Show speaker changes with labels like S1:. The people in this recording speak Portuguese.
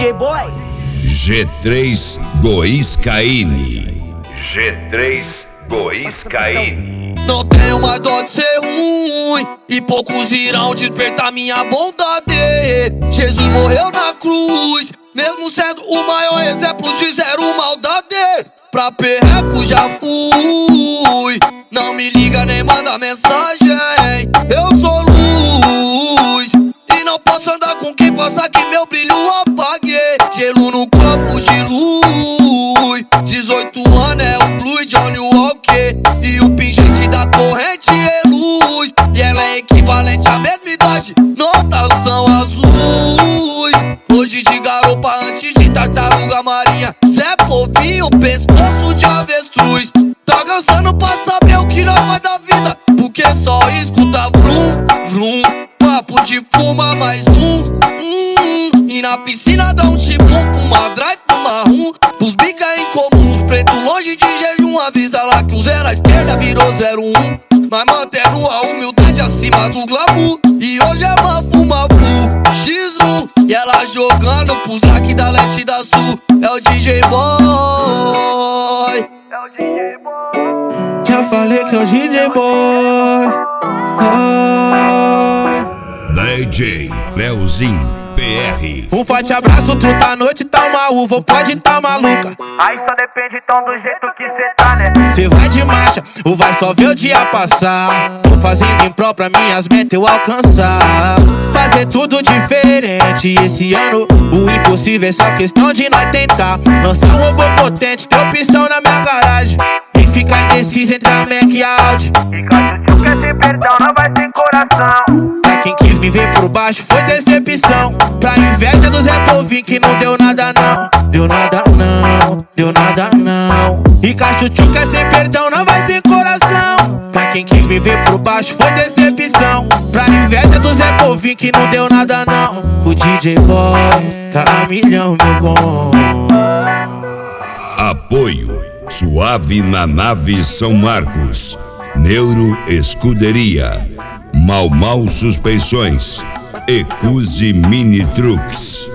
S1: DJ Boy.
S2: G3 Goiscaine. G3 Goiscaine.
S3: Não tenho mais dó de ser ruim, e poucos irão despertar minha bondade. Jesus morreu na cruz, mesmo sendo o maior exemplo de zero maldade. Pra perreco já fui, não me liga nem manda mensagem. Eu sou luz, e não posso andar com quem possa que meu brilho apague. Gelo no copo de luz, 18 anos é o Blue Johnny Walker, e o pingente da corrente é luz, e ela é equivalente à mesma idade, notas são azuis. Hoje de garopa antes de tartaruga marinha, Zé Povinho, pescoço de avestruz. Tá cansando pra saber o que nós faz da vida, porque só escuta vrum, vrum. Papo de fuma mais um, e na piscina dá um tibum, uma drive, uma rum. Os bica incomuns, preto longe de jejum. Avisa lá que o zero à esquerda virou 01, mas mantendo a humildade acima do glamour. E hoje é mafu, X1, e ela jogando pros daqui da leste e da sul. É o DJ Boy, é o DJ Boy.
S4: Já falei que é o DJ Boy.
S2: DJ Leozinho PR.
S4: Um forte abraço, tu tá noite, tá uma uva, pode tá maluca.
S1: Aí só depende então do jeito que cê tá, né?
S4: Cê vai de marcha, ou vai só ver o dia passar. Tô fazendo em prol pra minhas metas eu alcançar. Fazer tudo diferente esse ano, o impossível é só questão de nós tentar. Lançar um robô potente, ter opção na minha garagem, e ficar indeciso entre a Mac e a Audi.
S1: E caso tu quer ter perdão, não vai ter coração.
S4: Pra quem quis me ver por baixo foi decepção. Pra inveja do Zé Povinho que não deu nada não. Deu nada não, deu nada não. E Cachuchu quer sem perdão, não vai ter coração. Pra quem quis me ver por baixo foi decepção. Pra inveja do Zé Povinho que não deu nada não. O DJ Boy tá a milhão, meu bom.
S2: Apoio Suave na Nave São Marcos, Neuro Escuderia, Mau Mau Suspensões, Ecuse Mini Trucks.